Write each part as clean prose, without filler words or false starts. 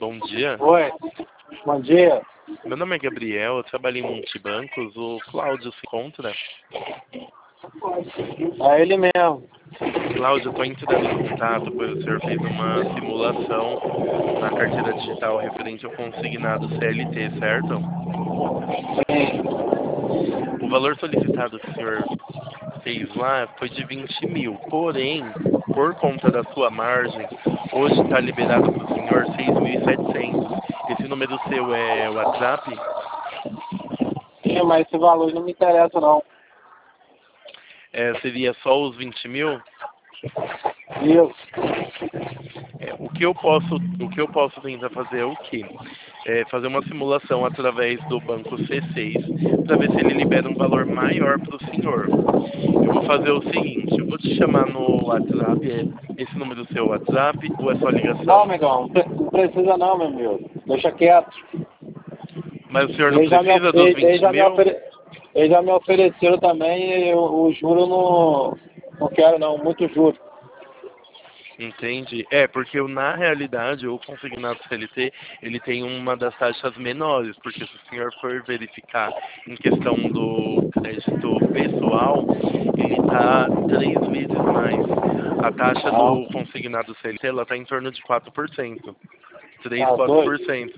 Bom dia. Oi, bom dia. Meu nome é Gabriel, eu trabalho em multibancos. O Cláudio se encontra? É ele mesmo. Cláudio, eu estou entrando em contato, pois o senhor fez uma simulação na carteira digital referente ao consignado CLT, certo? Sim. O valor solicitado que o senhor fez lá foi de 20 mil, porém, por conta da sua margem, hoje está liberado para o senhor 6.700. Esse número seu é WhatsApp? Sim, mas esse valor não me interessa não. Seria só os 20 mil? Isso. O que eu posso tentar fazer é o quê? Fazer uma simulação através do banco C6 para ver se ele libera um valor maior para o senhor. Eu vou fazer o seguinte, eu vou te chamar no WhatsApp, esse número do seu WhatsApp ou é só Não, ligação? amigão, não precisa não, meu amigo. Deixa quieto. Mas o senhor não Ele já me, precisa dos 20 mil? ele já me ofereceu também e o juro não quero não, muito juro. Entende? Porque na realidade o consignado CLT ele tem uma das taxas menores, porque se o senhor for verificar em questão do crédito pessoal, ele está 3 vezes mais. A taxa Não, do consignado CLT ela está em torno de 4%. 3, tá doido? 4%.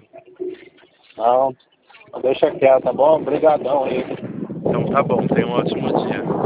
Não, deixa quieto, tá bom? Obrigadão aí. Então tá bom, tenha um ótimo dia.